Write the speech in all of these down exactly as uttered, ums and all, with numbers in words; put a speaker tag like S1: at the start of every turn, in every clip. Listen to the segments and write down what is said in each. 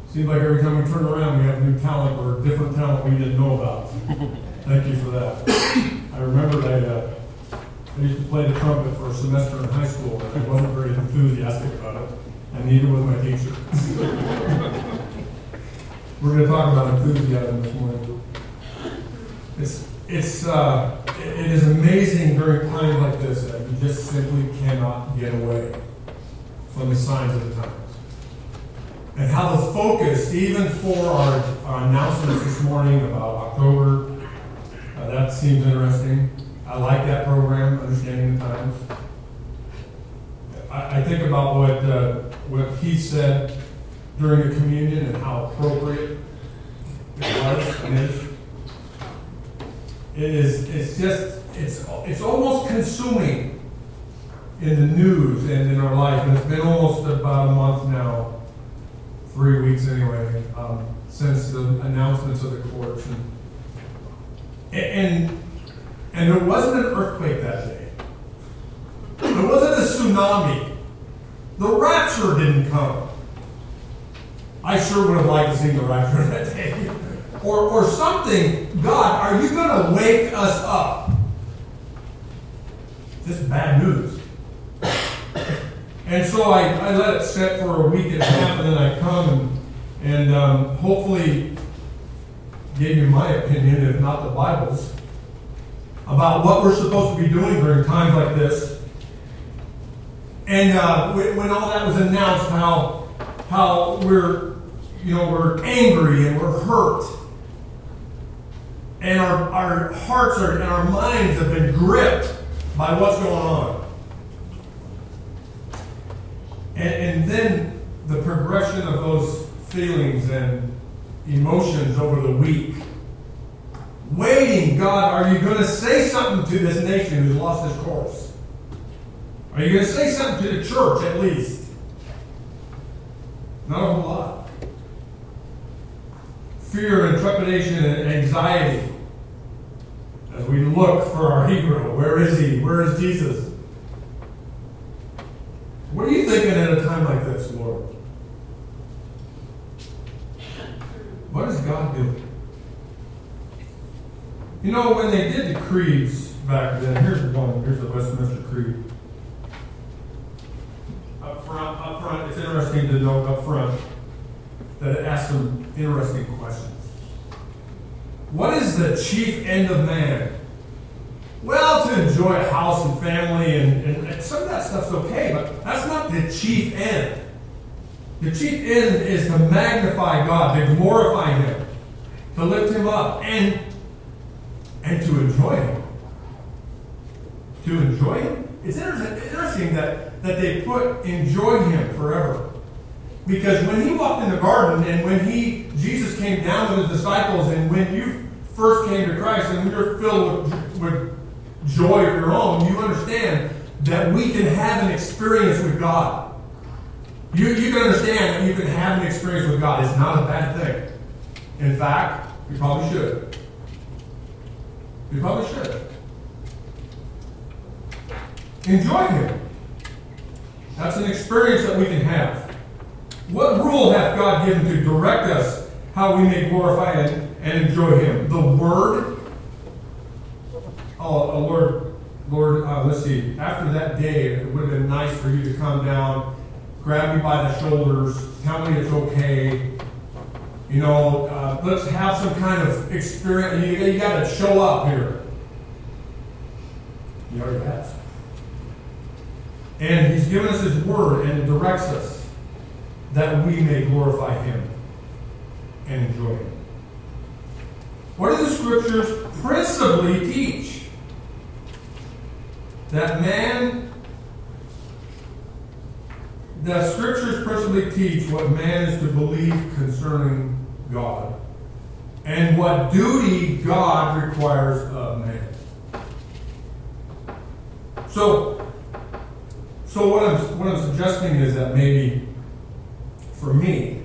S1: Seems like every time we turn around, we have new talent or different talent we didn't know about. Thank you for that. I remember I, uh, I used to play the trumpet for a semester in high school, and I wasn't very enthusiastic about it, and neither was my teacher. We're going to talk about enthusiasm this morning. It's, it's, uh, it, it is amazing during times like this that you just simply cannot get away from the signs of the times. And how the focus, even for our, our announcements this morning about October, uh, that seems interesting. I like that program, Understanding the Times. I, I think about what uh, what he said during the communion and how appropriate it was and is. It is. It's just. It's. It's almost consuming in the news and in our life, and it's been almost about a month now. Three weeks anyway, um, since the announcements of the courts. And, and and there wasn't an earthquake that day. There wasn't a tsunami. The rapture didn't come. I sure would have liked to see the rapture that day. Or, or something. God, are you going to wake us up? Just bad news. And so I, I let it sit for a week and a half, and then I come and, and um, hopefully give you my opinion, if not the Bible's, about what we're supposed to be doing during times like this. And uh, when, when all that was announced, how how we're you know we're angry and we're hurt, and our our hearts are and our minds have been gripped by what's going on. And, and then the progression of those feelings and emotions over the week. Waiting, God, are you going to say something to this nation who's lost its course? Are you going to say something to the church at least? Not a whole lot. Fear and trepidation and anxiety as we look for our hero. Where is he? Where is Jesus? What are you thinking at a time like this, Lord? What is God doing? You know, when they did the creeds back then, here's one, here's the Westminster Creed. Up front, up front, it's interesting to note up front that it asks some interesting questions. What is the chief end of man? Well, to enjoy a house and family, and, and, and some of that stuff's okay, but that's not the chief end. The chief end is to magnify God, to glorify Him, to lift Him up, and, and to enjoy Him. To enjoy Him? It's interesting that, that they put enjoy Him forever. Because when He walked in the garden, and when He Jesus came down with His disciples, and when you first came to Christ, and you're filled with, with joy of your own, you understand that we can have an experience with God. You, you can understand that you can have an experience with God. It's not a bad thing. In fact, you probably should. You probably should. Enjoy Him. That's an experience that we can have. What rule hath God given to direct us how we may glorify and, and enjoy Him? The Word. Oh, oh Lord, Lord, uh, let's see. After that day, it would have been nice for you to come down, grab me by the shoulders, tell me it's okay. You know, uh, let's have some kind of experience. You, you got to show up here. He already has. And He's given us His Word, and it directs us that we may glorify Him and enjoy Him. What do the Scriptures principally teach? That man, the Scriptures principally teach what man is to believe concerning God and what duty God requires of man. So, so what I'm what I'm suggesting is that maybe for me,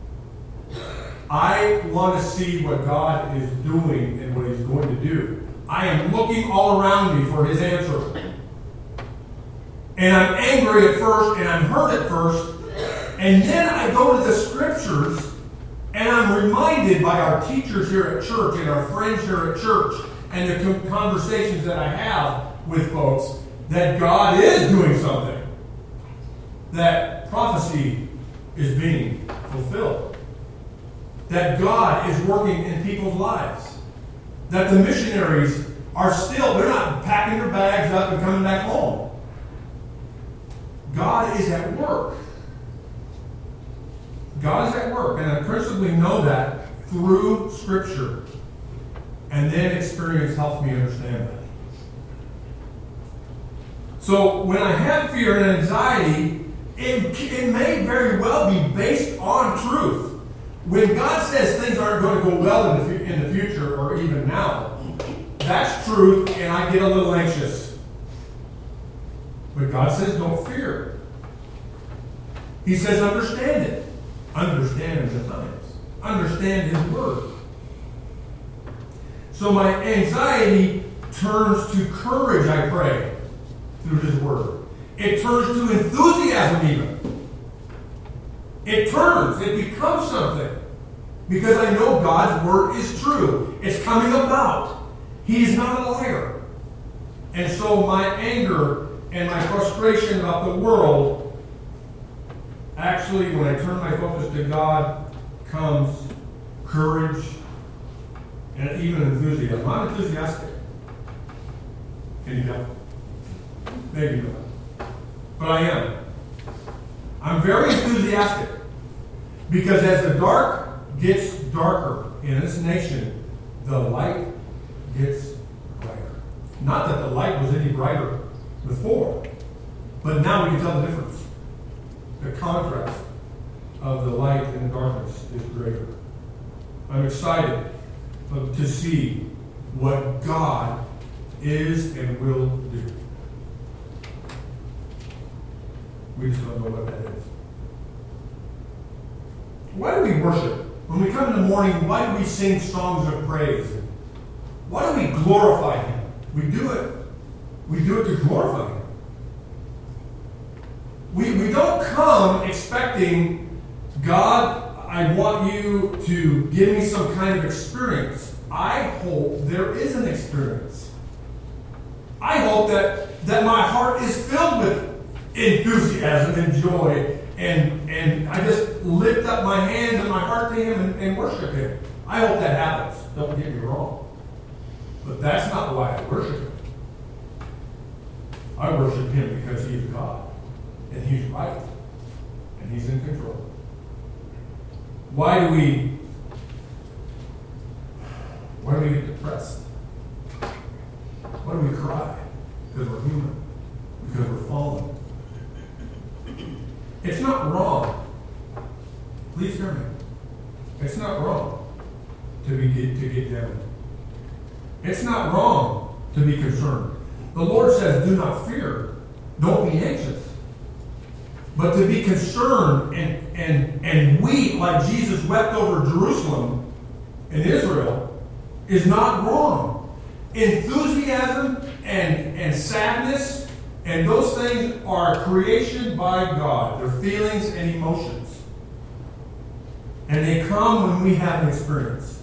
S1: I want to see what God is doing and what He's going to do. I am looking all around me for His answer. And I'm angry at first, and I'm hurt at first, and then I go to the Scriptures reminded by our teachers here at church and our friends here at church and the conversations that I have with folks that God is doing something. That prophecy is being fulfilled. That God is working in people's lives. That the missionaries are still, they're not packing their bags up and coming back home. God is at work. God is at work, and I principally know that through Scripture. And then experience helps me understand that. So when I have fear and anxiety, it, it may very well be based on truth. When God says things aren't going to go well in the, in the future or even now, that's truth, and I get a little anxious. But God says don't fear. He says understand it. Understand Him at times. Understand His Word. So my anxiety turns to courage, I pray, through His Word. It turns to enthusiasm even. It turns, it becomes something. Because I know God's Word is true. It's coming about. He is not a liar. And so my anger and my frustration about the world, actually, when I turn my focus to God, comes courage and even enthusiasm. I'm enthusiastic. Can you tell? Maybe not. But I am. I'm very enthusiastic. Because as the dark gets darker in this nation, the light gets brighter. Not that the light was any brighter before, but now we can tell the difference. The contrast of the light and the darkness is greater. I'm excited to see what God is and will do. We just don't know what that is. Why do we worship? When we come in the morning, why do we sing songs of praise? Why do we glorify Him? We do it. We do it to glorify Him. We, we don't come expecting, God, I want you to give me some kind of experience. I hope there is an experience. I hope that, that my heart is filled with enthusiasm and joy, and, and I just lift up my hands and my heart to Him and, and worship Him. I hope that happens. Don't get me wrong. But that's not why I worship Him. I worship Him because He is God. And He's right. And He's in control. Why do we why do we get depressed? Why do we cry? Because we're human. Because we're fallen. It's not wrong. Please hear me. It's not wrong to be to get down. It's not wrong to be concerned. The Lord says, do not fear. Don't be anxious. But to be concerned and, and, and weep like Jesus wept over Jerusalem in Israel is not wrong. Enthusiasm and, and sadness and those things are creation by God. They're feelings and emotions. And they come when we have an experience.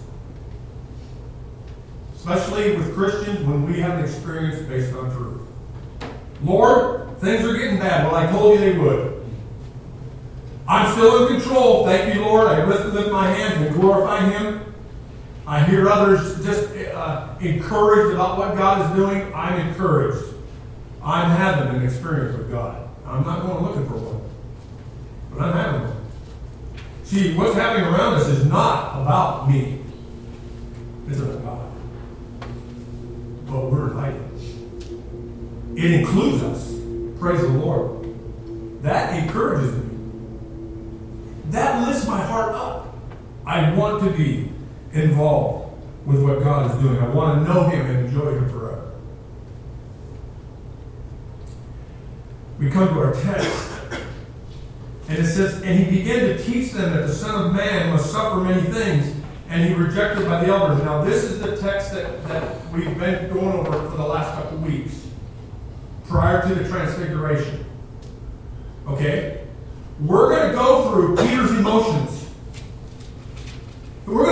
S1: Especially with Christians when we have an experience based on truth. Lord, things are getting bad. Well, I told you they would. I'm still in control. Thank you, Lord. I lift, lift my hands and glorify Him. I hear others just uh, encouraged about what God is doing. I'm encouraged. I'm having an experience with God. I'm not going looking for one. But I'm having one. See, what's happening around us is not about me. It's about God. But we're invited. It includes us. Praise the Lord. That encourages me. That lifts my heart up. I want to be involved with what God is doing. I want to know Him and enjoy Him forever. We come to our text. And it says, and He began to teach them that the Son of Man must suffer many things, and He rejected by the elders. Now this is the text that, that we've been going over for the last couple of weeks. Prior to the Transfiguration. Okay? We're going to go through Peter's emotions. We're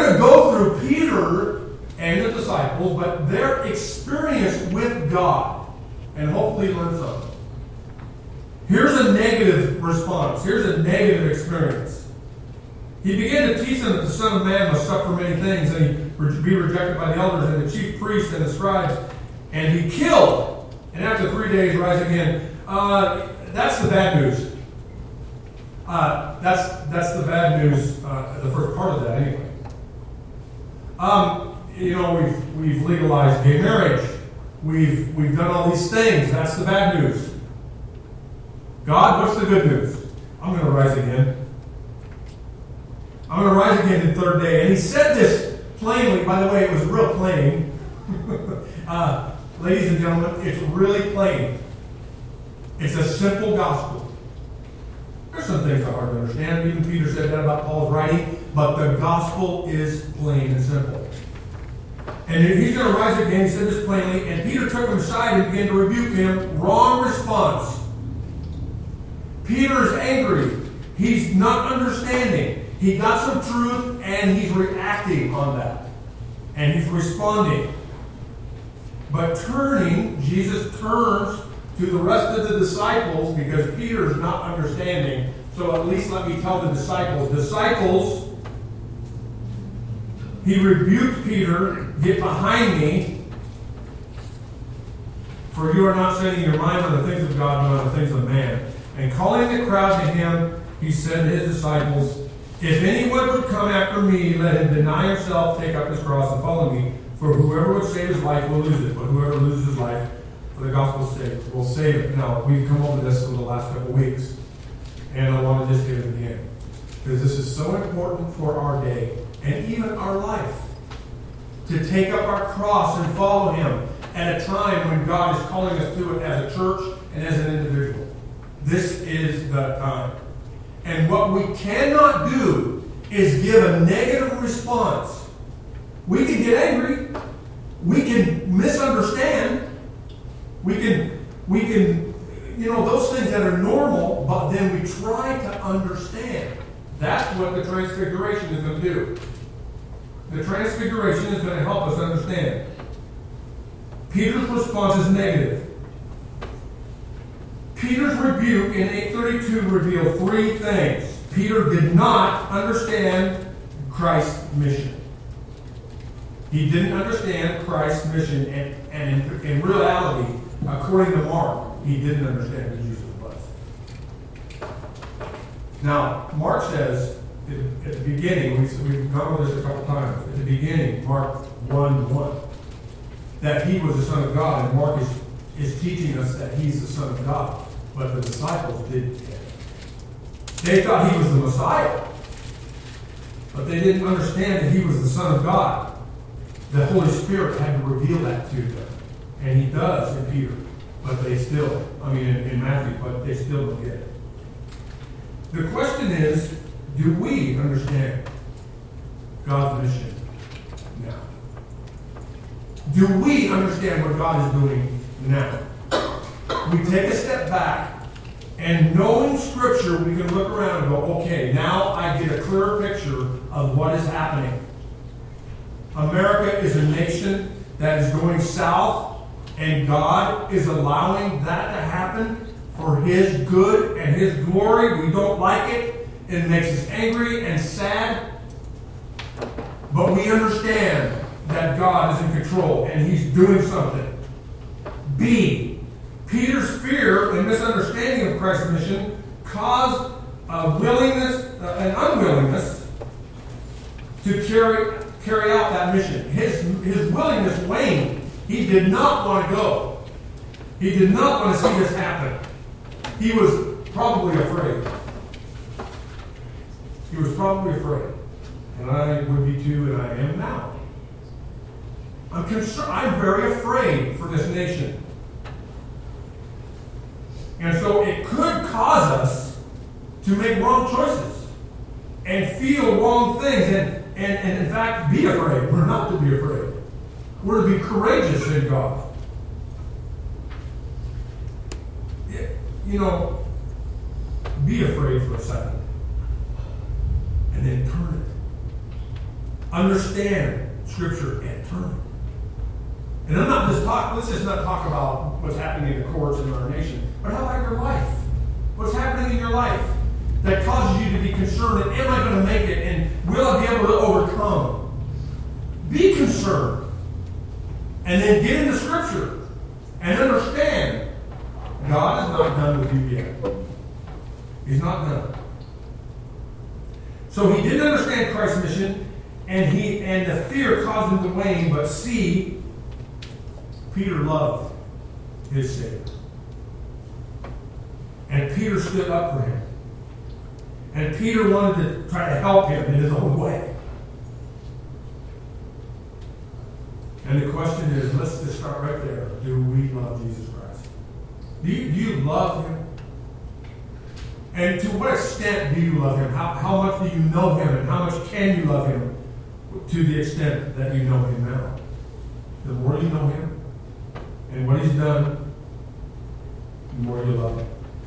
S1: through Peter and the disciples, but their experience with God, and hopefully learn something. Here's a negative response. Here's a negative experience. He began to teach them that the Son of Man must suffer many things, and he would be rejected by the elders and the chief priests and the scribes, and he killed, and after three days rise again. Uh, that's the bad news. Uh, that's that's the bad news. Uh, the first part of that, anyway. Um, you know, we've we've legalized gay marriage. We've we've done all these things. That's the bad news. God, what's the good news? I'm going to rise again. I'm going to rise again the third day. And he said this plainly. By the way, it was real plain. uh, ladies and gentlemen, it's really plain. It's a simple gospel. There's some things that are hard to understand. Even Peter said that about Paul's writing. But the gospel is plain and simple. And he's going to rise again. He said this plainly. And Peter took him aside and began to rebuke him. Wrong response. Peter's angry. He's not understanding. He got some truth and he's reacting on that. And he's responding. But turning, Jesus turns to the rest of the disciples because Peter's not understanding. So at least let me tell the disciples. Disciples, he rebuked Peter, get behind me, for you are not setting your mind on the things of God, but on the things of man. And calling the crowd to him, he said to his disciples, if anyone would come after me, let him deny himself, take up his cross, and follow me. For whoever would save his life will lose it, but whoever loses his life for the gospel's sake will save it. Now, we've come over this in the last couple of weeks, and I want to just get it again, because this is so important for our day, and even our life, to take up our cross and follow him at a time when God is calling us to it as a church and as an individual. This is the time. And what we cannot do is give a negative response. We can get angry. We can misunderstand. We can, we can, you know, those things that are normal, but then we try to understand. That's what the Transfiguration is going to do. The Transfiguration is going to help us understand. Peter's response is negative. Peter's rebuke in eight thirty-two revealed three things. Peter did not understand Christ's mission. He didn't understand Christ's mission, and, and in, in reality, according to Mark, he didn't understand who Jesus was. Now, Mark says, at the beginning, we've gone over this a couple times, at the beginning, Mark one one, that he was the Son of God, and Mark is, is teaching us that he's the Son of God. But the disciples didn't get it. They thought he was the Messiah, but they didn't understand that he was the Son of God. The Holy Spirit had to reveal that to them, and he does in Peter, but they still, I mean in, in Matthew, but they still don't get it. The question is, do we understand God's mission now? Do we understand what God is doing now? We take a step back, and knowing Scripture, we can look around and go, okay, now I get a clearer picture of what is happening. America is a nation that is going south, and God is allowing that to happen for his good and his glory. We don't like it. It makes us angry and sad. But we understand that God is in control, and he's doing something. B, Peter's fear and misunderstanding of Christ's mission caused a willingness, uh, an unwillingness to carry carry out that mission. His, his willingness waned. He did not want to go. He did not want to see this happen. He was probably afraid. He was probably afraid. And I would be too, and I am now. I'm concerned. I'm very afraid for this nation. And so it could cause us to make wrong choices and feel wrong things and, and, and in fact be afraid. We're not to be afraid. We're to be courageous in God. You know, be afraid for a second and then turn understand Scripture and turn it. And I'm not just talking, let's just not talk about what's happening in the courts in our nation, but how about your life? What's happening in your life that causes you to be concerned, and am I going to make it, and will I be able to overcome? Be concerned. And then get into Scripture and understand God is not done with you yet. He's not done. So he didn't understand Christ's mission, and he and the fear caused him to wane, but see, Peter loved his Savior. And Peter stood up for him. And Peter wanted to try to help him in his own way. And the question is, let's just start right there. Do we love Jesus Christ? Do you, do you love him? And to what extent do you love him? How, how much do you know him? And how much can you love him to the extent that you know him now? The more you know him and what he's done, the more you love him.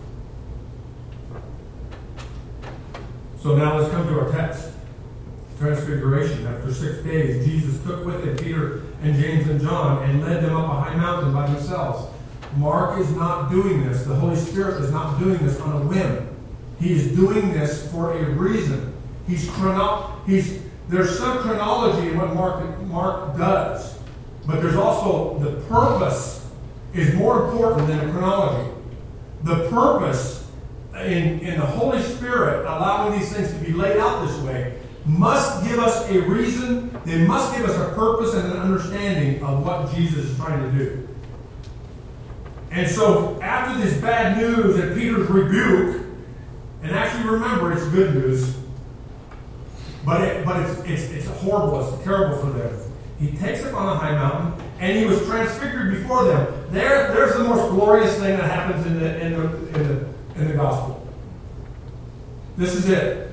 S1: So now let's come to our text. Transfiguration. After six days, Jesus took with him Peter and James and John and led them up a high mountain by themselves. Mark is not doing this. The Holy Spirit is not doing this on a whim. He is doing this for a reason. He's chrono- he's there's some chronology in what Mark Mark does, but there's also the purpose is more important than the chronology. The purpose in, in the Holy Spirit allowing these things to be laid out this way must give us a reason. They must give us a purpose and an understanding of what Jesus is trying to do. And so after this bad news and Peter's rebuke, and actually remember it's good news, but it, but it's, it's it's horrible, it's terrible for them. He takes them on a high mountain, and he was transfigured before them. There, there's the most glorious thing that happens in the in the in the in the gospel. This is it.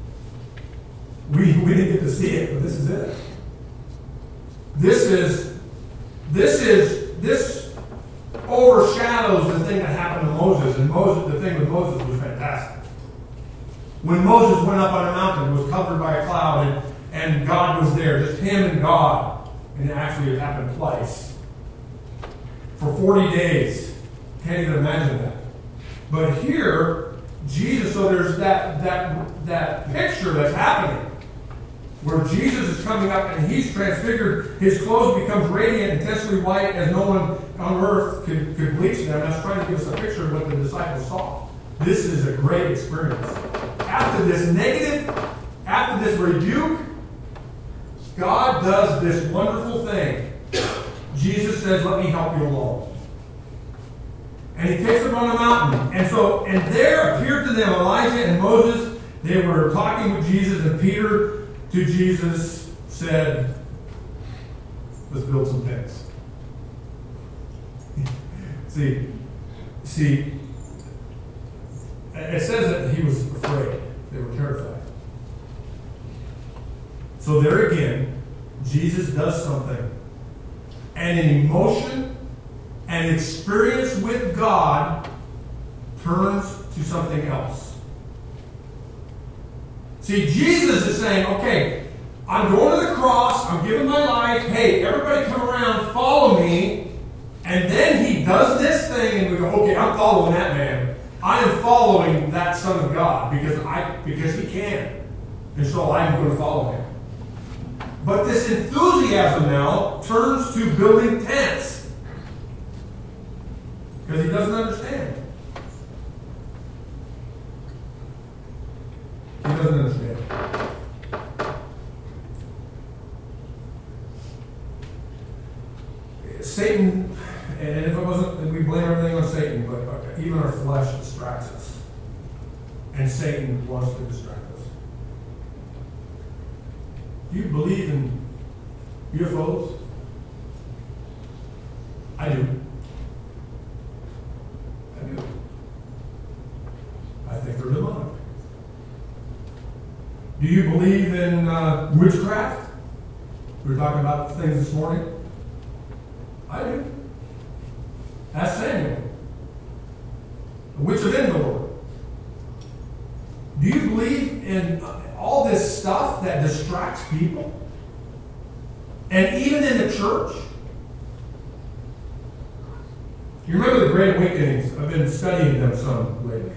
S1: We we didn't get to see it, but this is it. This is this is this overshadows the thing that happened to Moses, and Moses the thing with Moses was fantastic. When Moses went up on a mountain, it was covered by a cloud, and, and God was there, just him and God. And actually it happened twice. For forty days. Can't even imagine that. But here, Jesus, so there's that that that picture that's happening, where Jesus is coming up and he's transfigured, his clothes becomes radiant, intensely white, as no one on earth could, could bleach them. That's trying to give us a picture of what the disciples saw. This is a great experience. After this negative, after this rebuke, God does this wonderful thing. Jesus says, let me help you along. And he takes them on a mountain. And so, and there appeared to them Elijah and Moses. They were talking with Jesus, and Peter to Jesus said, let's build some tents. see, see, it says that he was afraid. They were terrified. So there again, Jesus does something. And an emotion and experience with God turns to something else. See, Jesus is saying, okay, I'm going to the cross, I'm giving my life, hey, everybody come around, follow me. And then he does this thing, and we go, okay, I'm following that man. I am following that Son of God because I because he can. And so I'm going to follow him. But this enthusiasm now turns to building tents. Because he doesn't understand. He doesn't understand. Satan, and if it wasn't, we blame everything on Satan, but even our flesh distracts us. And Satan wants to distract us. Do you believe in U F Os? I do. I do. I think they're demonic. Do you believe in uh, witchcraft? We were talking about things this morning. I do. Ask Samuel, the witch of Endor. Do you believe in all this stuff that distracts people? And even in the church. You remember the Great Awakenings? I've been studying them some lately.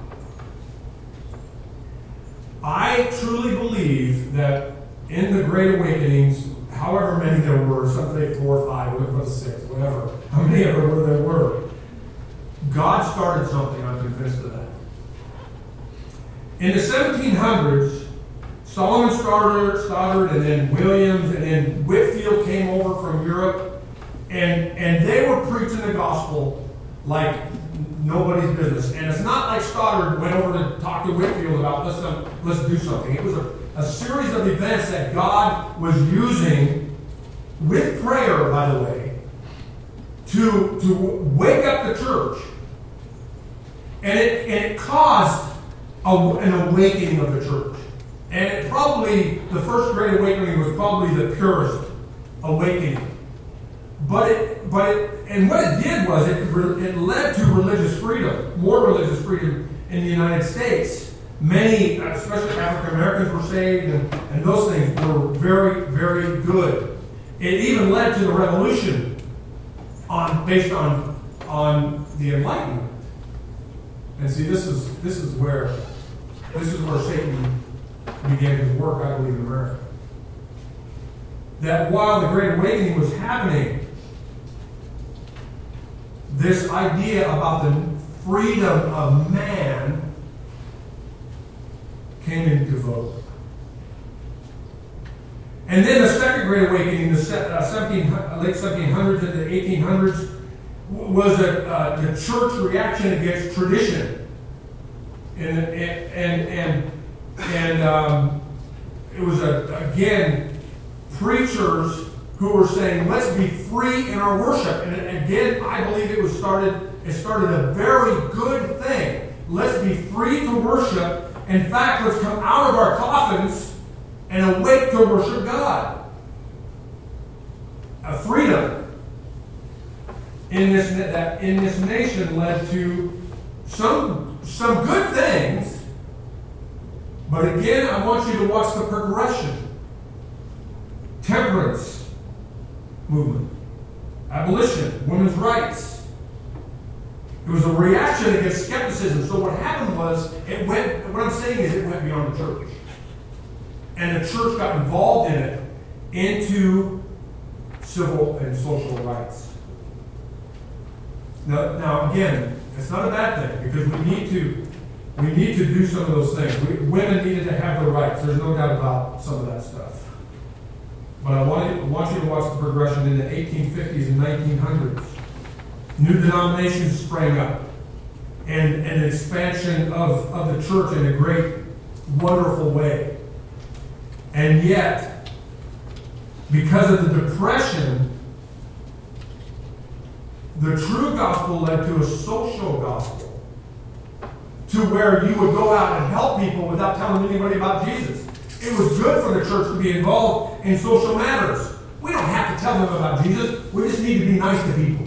S1: I truly believe that in the Great Awakenings, however many there were, some say four, five, whatever, six, whatever, how many ever were there were, God started something, I'm convinced of that. In the seventeen hundreds, Solomon Stoddard, Stoddard, and then Williams, and then Whitefield came over from Europe, and, and they were preaching the gospel like nobody's business. And it's not like Stoddard went over to talk to Whitefield about, let's, um, let's do something. It was a, a series of events that God was using, with prayer, by the way, to, to wake up the church. And it, and it caused a, an awakening of the church. And it probably, the first Great Awakening was probably the purest awakening. But it, but it, and what it did was it, it led to religious freedom, more religious freedom in the United States. Many, especially African Americans, were saved, and, and those things were very, very good. It even led to the revolution on based on on the Enlightenment. And see, this is this is where this is where Satan began his work, I believe, in America. That while the Great Awakening was happening, this idea about the freedom of man came into vogue. And then the Second Great Awakening, the uh, seventeen, late seventeen hundreds and the eighteen hundreds, was a, uh, the church reaction against tradition. And and and and, and um, it was a, again preachers who were saying, let's be free in our worship. And again, I believe it was started. It started a very good thing. Let's be free to worship. In fact, let's come out of our coffins and awake to worship God. A freedom in this that in this nation led to some some good things. But again, I want you to watch the progression. Temperance movement, abolition, women's rights. It was a reaction against skepticism. So what happened was, it went. What I'm saying is, it went beyond the church, and the church got involved in it, into civil and social rights. Now, now again, it's not a bad thing, because we need to we need to do some of those things. We, women needed to have their rights. There's no doubt about some of that stuff. But I want you, want you to watch the progression in the eighteen fifties and nineteen hundreds. New denominations sprang up, and, and an expansion of, of the church in a great, wonderful way. And yet, because of the Depression, the true gospel led to a social gospel, to where you would go out and help people without telling anybody about Jesus. It was good for the church to be involved in social matters. We don't have to tell them about Jesus. We just need to be nice to people.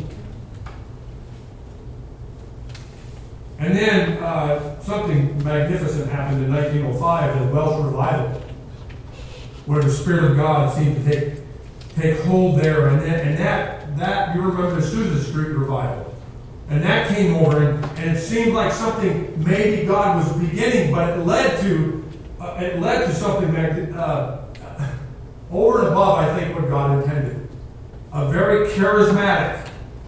S1: And then uh, something magnificent happened in nineteen oh five, the Welsh Revival, where the Spirit of God seemed to take take hold there. And, then, and that, that, you remember the Susan Street Revival. And that came over, and, and it seemed like something maybe God was beginning, but it led to uh, it led to something uh, over and above, I think, what God intended. A very charismatic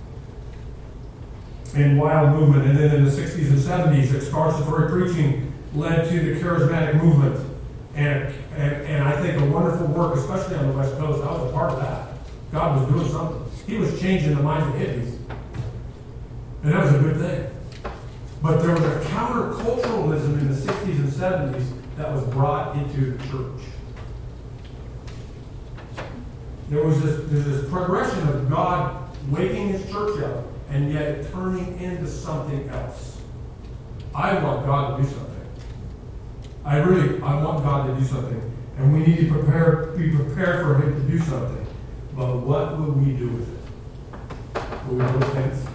S1: and wild movement. And then in the sixties and seventies, expository preaching led to the charismatic movement. And, and, and I think a wonderful work, especially on the West Coast. I was a part of that. God was doing something. He was changing the minds of hippies. And that was a good thing. But there was a counterculturalism in the sixties and seventies that was brought into the church. There was this, there's this progression of God waking his church up, and yet it turning into something else. I want God to do something. I really, I want God to do something. And we need to prepare, be prepared for him to do something. But what will we do with it? Will we do things?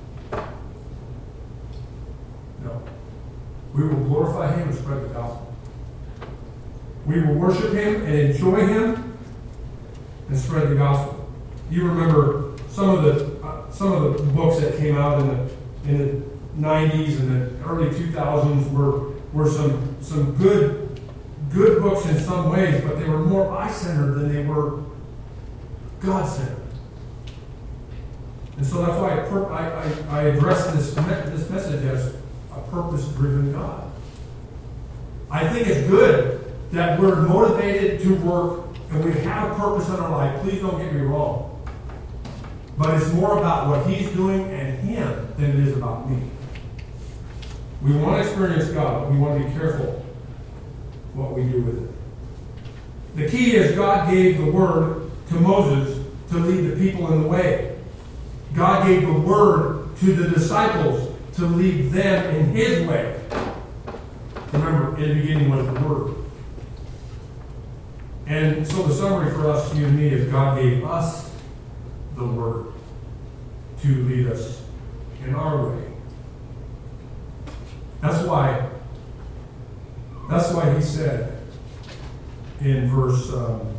S1: No. We will glorify him and spread the gospel. We will worship him and enjoy him. and spread the gospel. You remember some of the uh, some of the books that came out in the in the nineties and the early two thousands were were some some good good books in some ways, but they were more I-centered than they were God-centered. And so that's why I, pur- I, I, I address this, me- this message as a purpose-driven God. I think it's good that we're motivated to work and we have a purpose in our life. Please don't get me wrong. But it's more about what He's doing and Him than it is about me. We want to experience God, but we want to be careful what we do with it. The key is God gave the Word to Moses to lead the people in the way. God gave the Word to the disciples to lead them in His way. Remember, in the beginning was the Word. And so the summary for us, you and me, is God gave us the Word to lead us in our way. That's why, that's why He said in verse um,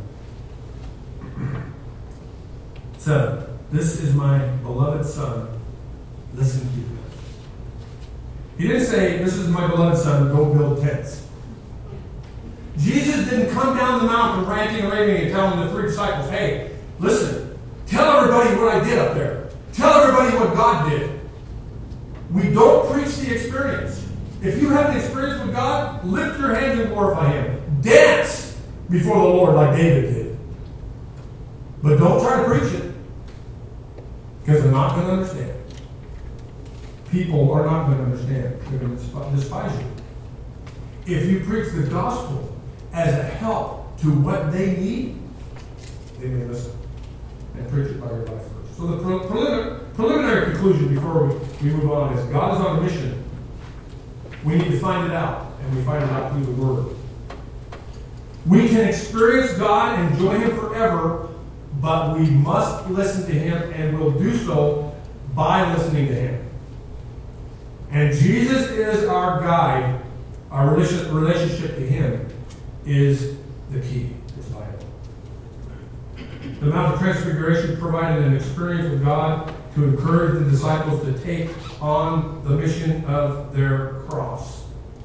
S1: seven, "This is my beloved Son, listen to Him." He didn't say, "This is my beloved Son, go build tents." Jesus didn't come down the mountain ranting and raving and telling the three disciples, "Hey, listen, tell everybody what I did up there. Tell everybody what God did." We don't preach the experience. If you have an experience with God, lift your hands and glorify Him. Dance before the Lord like David did. But don't try to preach it, because they're not going to understand. People are not going to understand. They're going to despise you. If you preach the gospel as a help to what they need, they may listen and preach it by your life first. So the preliminary, preliminary conclusion before we, we move on is God is on a mission. We need to find it out, and we find it out through the Word. We can experience God and enjoy Him forever, but we must listen to Him, and we'll do so by listening to Him. And Jesus is our guide. Our relationship to Him is the key. It's vital. The Mount of Transfiguration provided an experience with God to encourage the disciples to take on the mission of their cross.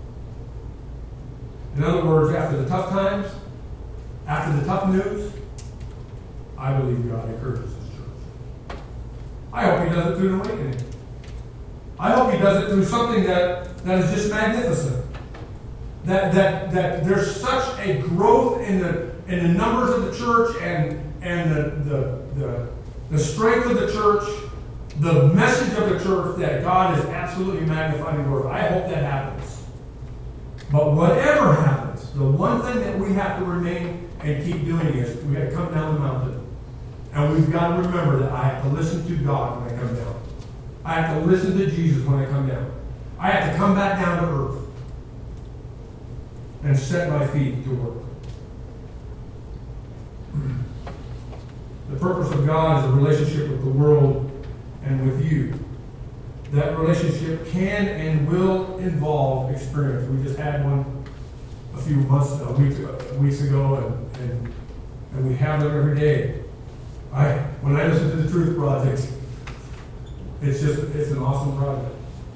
S1: In other words, after the tough times, after the tough news, I believe God encourages His church. I hope He does it through an awakening. I hope He does it through something that, that is just magnificent. That, that, that there's such a growth in the in the numbers of the church and, and the, the, the, the strength of the church, the message of the church, that God is absolutely magnified and glorified. I hope that happens. But whatever happens, the one thing that we have to remain and keep doing is we have to come down the mountain. And we've got to remember that I have to listen to God when I come down. I have to listen to Jesus when I come down. I have to come back down to earth and set my feet to work. The purpose of God is a relationship with the world and with you. That relationship can and will involve experience. We just had one a few months, a week, uh, weeks ago, and, and and we have them every day. I when I listen to the Truth Project, it's just it's an awesome project.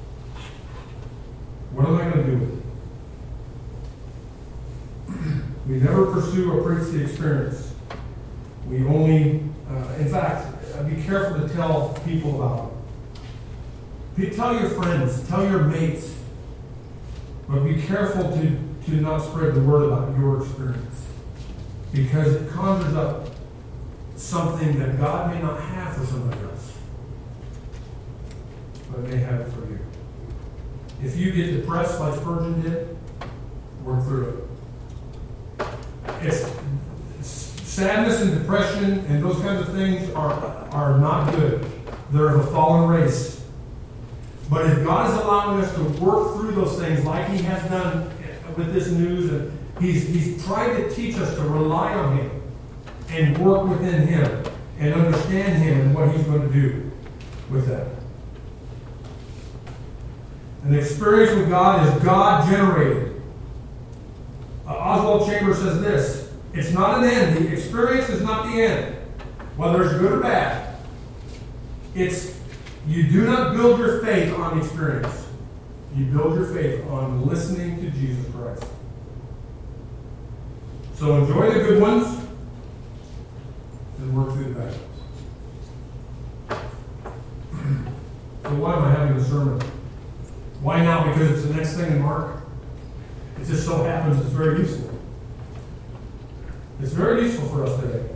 S1: What am I going to do with it? We never pursue or preach the experience. We only, uh, in fact, uh, be careful to tell people about it. Tell your friends, tell your mates, but be careful to, to not spread the word about your experience, because it conjures up something that God may not have for somebody else, but may have it for you. If you get depressed like Spurgeon did, work through it. It's, it's sadness and depression and those kinds of things are, are not good. They're of a fallen race. But if God is allowing us to work through those things like He has done with this news, and He's, he's trying to teach us to rely on Him and work within Him and understand Him and what He's going to do with that. An experience with God is God-generated. Uh, Oswald Chambers says this: It's not an end. The experience is not the end, whether it's good or bad. It's you do not build your faith on experience. You build your faith on listening to Jesus Christ. So enjoy the good ones and work through the bad ones. So why am I having a sermon? Why now? Because it's the next thing in Mark. It just so happens it's very useful. It's very useful for us today.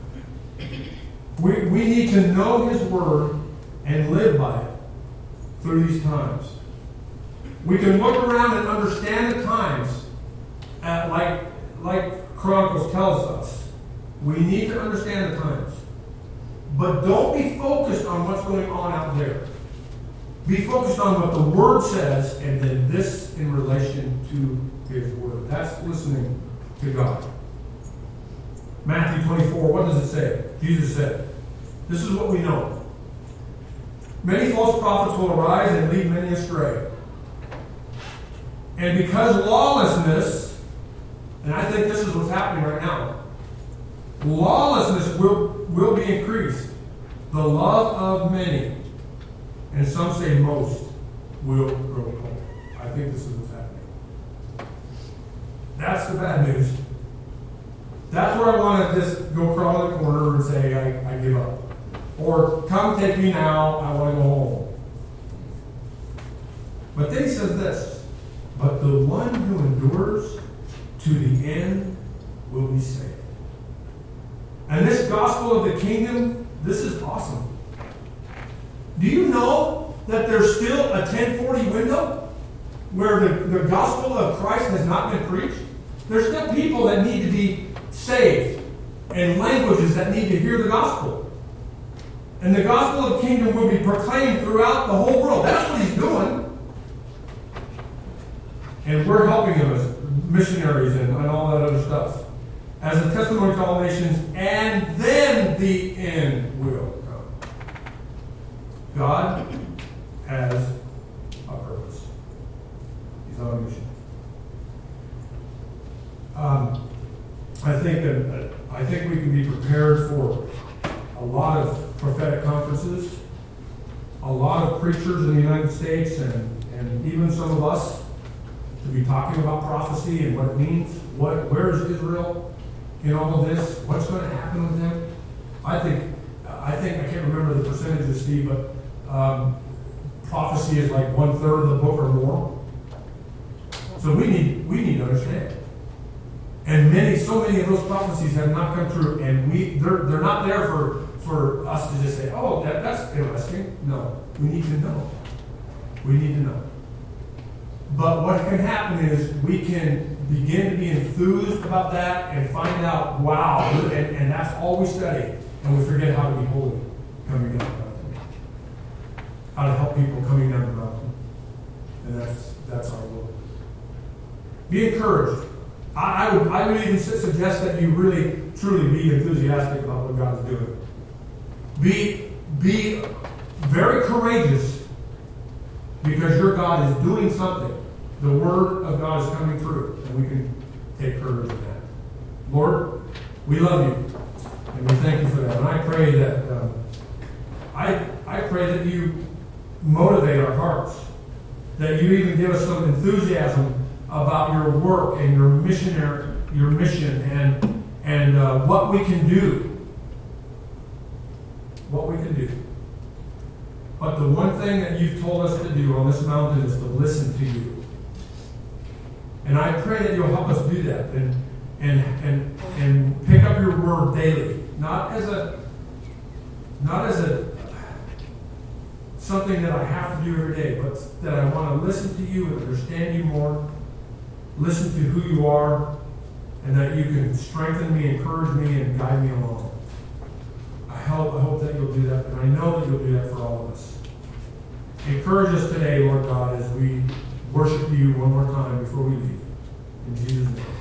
S1: We, we need to know His Word and live by it through these times. We can look around and understand the times at, like, like Chronicles tells us. We need to understand the times. But don't be focused on what's going on out there. Be focused on what the Word says, and then this in relation to His Word. That's listening to God. Matthew twenty-four, what does it say? Jesus said, this is what we know. Many false prophets will arise and lead many astray. And because lawlessness, and I think this is what's happening right now, lawlessness will, will be increased. The love of many, and some say most, will grow cold. I think this is what's happening. That's the bad news. That's where I want to just go crawl in the corner and say, I, I give up. Or, come take me now, I want to go home. But then he says this, but the one who endures to the end will be saved. And this gospel of the kingdom, this is awesome. Do you know that there's still a ten forty window where the, the gospel of Christ has not been preached? There's still people that need to be saved and languages that need to hear the gospel. And the gospel of the kingdom will be proclaimed throughout the whole world. That's what he's doing. And we're helping him as missionaries and, and all that other stuff. As a testimony to all nations, and then the end will come. God has a purpose. He's on a mission. Um, I think that uh, I think we can be prepared for a lot of prophetic conferences, a lot of preachers in the United States, and, and even some of us to be talking about prophecy and what it means. What, where is Israel in all of this? What's going to happen with them? I think I think I can't remember the percentages, Steve, but um, prophecy is like one third of the book or more. So we need we need to understand. And many, so many of those prophecies have not come true, and we they're they're not there for, for us to just say, oh, that, that's interesting. No, we need to know. We need to know. But what can happen is we can begin to be enthused about that and find out, wow, and, and that's all we study, and we forget how to be holy coming down the mountain, how to help people coming down the mountain, and that's that's our Lord. Be encouraged. I, I would I would even suggest that you really, truly be enthusiastic about what God is doing. Be, be very courageous because your God is doing something. The Word of God is coming through, and we can take courage in that. Lord, we love you, and we thank you for that. And I pray that um, I I pray that you motivate our hearts, that you even give us some enthusiasm about your work and your missionary, your mission, and and uh, what we can do, what we can do. But the one thing that you've told us to do on this mountain is to listen to you. And I pray that you'll help us do that and and and and pick up your word daily, not as a not as a something that I have to do every day, but that I want to listen to you and understand you more. Listen to who you are, and that you can strengthen me, encourage me, and guide me along. I hope, I hope that you'll do that, and I know that you'll do that for all of us. Encourage us today, Lord God, as we worship you one more time before we leave. In Jesus' name.